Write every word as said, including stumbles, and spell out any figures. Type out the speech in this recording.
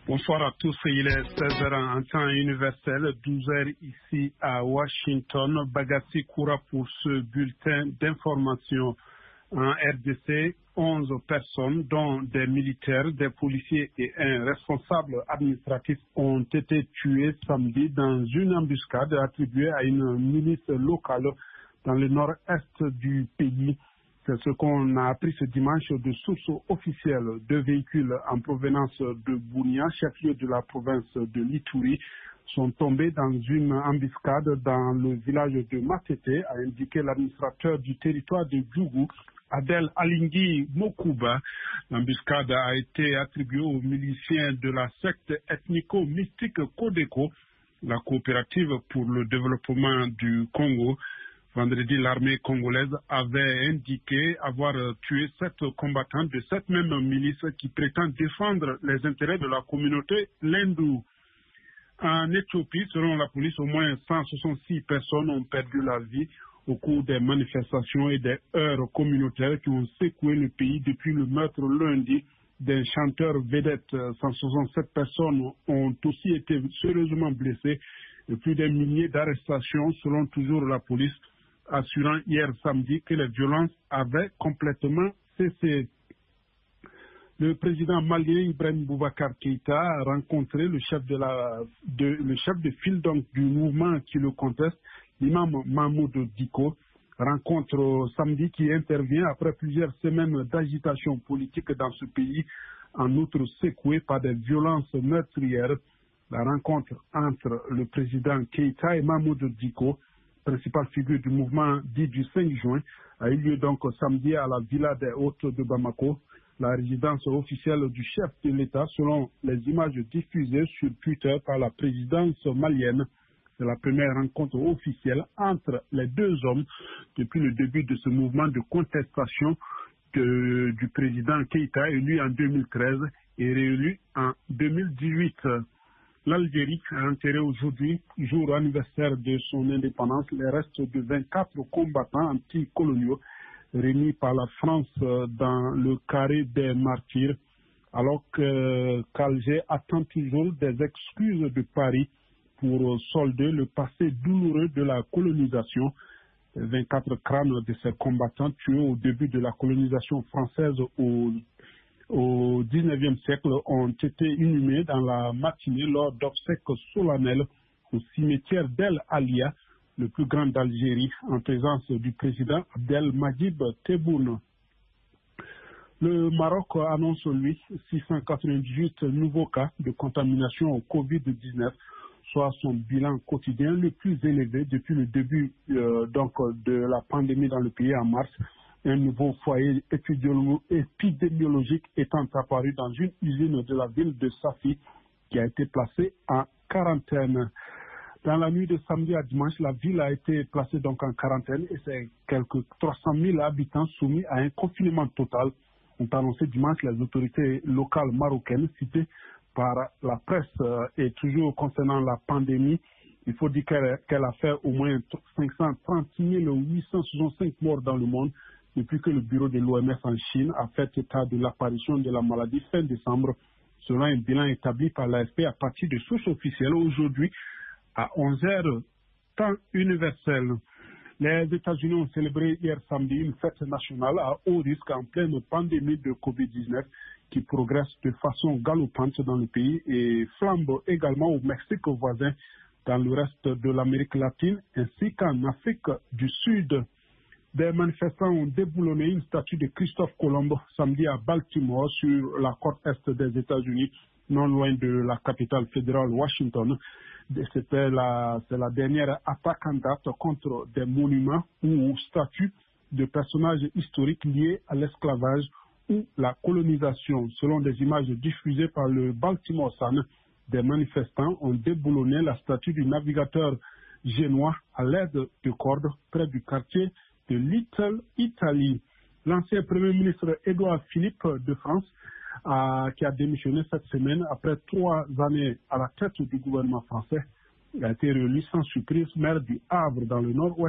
Bonsoir à tous, il est seize heures en temps universel, douze heures ici à Washington. Bagassi Koura pour ce bulletin d'information. En R D C, onze personnes, dont des militaires, des policiers et un responsable administratif, ont été tués samedi dans une embuscade attribuée à une milice locale dans le nord-est du pays. C'est ce qu'on a appris ce dimanche de sources officielles. Deux véhicules en provenance de Bounia, chef-lieu de la province de l'Ituri, sont tombés dans une embuscade dans le village de Matete, a indiqué l'administrateur du territoire de Djougou, Adel Alingui Mokuba. L'embuscade a été attribuée aux miliciens de la secte ethnico-mystique Codeco, la coopérative pour le développement du Congo. Vendredi, l'armée congolaise avait indiqué avoir tué sept combattants de cette même milice qui prétend défendre les intérêts de la communauté Lendou. En Éthiopie, selon la police, au moins cent soixante-six personnes ont perdu la vie au cours des manifestations et des heurts communautaires qui ont secoué le pays depuis le meurtre lundi d'un chanteur vedette. cent soixante-sept personnes ont aussi été sérieusement blessées et plus d'un millier d'arrestations selon toujours la police, assurant hier samedi que les violences avaient complètement cessé. Le président malien Ibrahim Boubacar Keïta a rencontré le chef de, la, de, le chef de file donc, du mouvement qui le conteste, l'imam Mahmoud Diko. Rencontre samedi qui intervient après plusieurs semaines d'agitation politique dans ce pays, en outre secouée par des violences meurtrières. La rencontre entre le président Keïta et Mahmoud Diko, principale figure du mouvement dit du cinq juin, a eu lieu donc samedi à la Villa des Hôtes de Bamako, la résidence officielle du chef de l'État, selon les images diffusées sur Twitter par la présidence malienne. C'est la première rencontre officielle entre les deux hommes depuis le début de ce mouvement de contestation de, du président Keïta, élu en deux mille treize et réélu en deux mille dix-huit. L'Algérie a enterré aujourd'hui, jour anniversaire de son indépendance, les restes de vingt-quatre combattants anticoloniaux réunis par la France dans le carré des martyrs, alors que qu'Alger attend toujours des excuses de Paris pour solder le passé douloureux de la colonisation. vingt-quatre crânes de ces combattants tués au début de la colonisation française au au dix-neuvième siècle ont été inhumés dans la matinée lors d'obsèques solennelles au cimetière d'El Alia, le plus grand d'Algérie, en présence du président Abdelmadjid Tebboune. Le Maroc annonce, lui, six cent quatre-vingt-dix-huit nouveaux cas de contamination au Covid dix-neuf, soit son bilan quotidien le plus élevé depuis le début euh, donc, de la pandémie dans le pays en mars. Un nouveau foyer épidémiologique étant apparu dans une usine de la ville de Safi qui a été placée en quarantaine. Dans la nuit de samedi à dimanche, la ville a été placée donc en quarantaine et c'est quelques trois cent mille habitants soumis à un confinement total, ont annoncé dimanche les autorités locales marocaines citées par la presse. Et toujours concernant la pandémie, il faut dire qu'elle, qu'elle a fait au moins cinq cent trente mille huit cent soixante-cinq morts dans le monde depuis que le bureau de l'O M S en Chine a fait état de l'apparition de la maladie fin décembre, selon un bilan établi par l'A F P à partir de sources officielles aujourd'hui à onze heures, temps universel. Les États-Unis ont célébré hier samedi une fête nationale à haut risque en pleine pandémie de Covid dix-neuf qui progresse de façon galopante dans le pays et flambe également au Mexique voisin, dans le reste de l'Amérique latine ainsi qu'en Afrique du Sud. Des manifestants ont déboulonné une statue de Christophe Colomb samedi à Baltimore sur la côte est des États-Unis, non loin de la capitale fédérale Washington. C'était la, c'est la dernière attaque en date contre des monuments ou statues de personnages historiques liés à l'esclavage ou la colonisation. Selon des images diffusées par le Baltimore Sun, des manifestants ont déboulonné la statue du navigateur génois à l'aide de cordes près du quartier de Little Italy. L'ancien Premier ministre Édouard Philippe de France, euh, qui a démissionné cette semaine après trois années à la tête du gouvernement français, a été réélu sans surprise maire du Havre dans le nord-ouest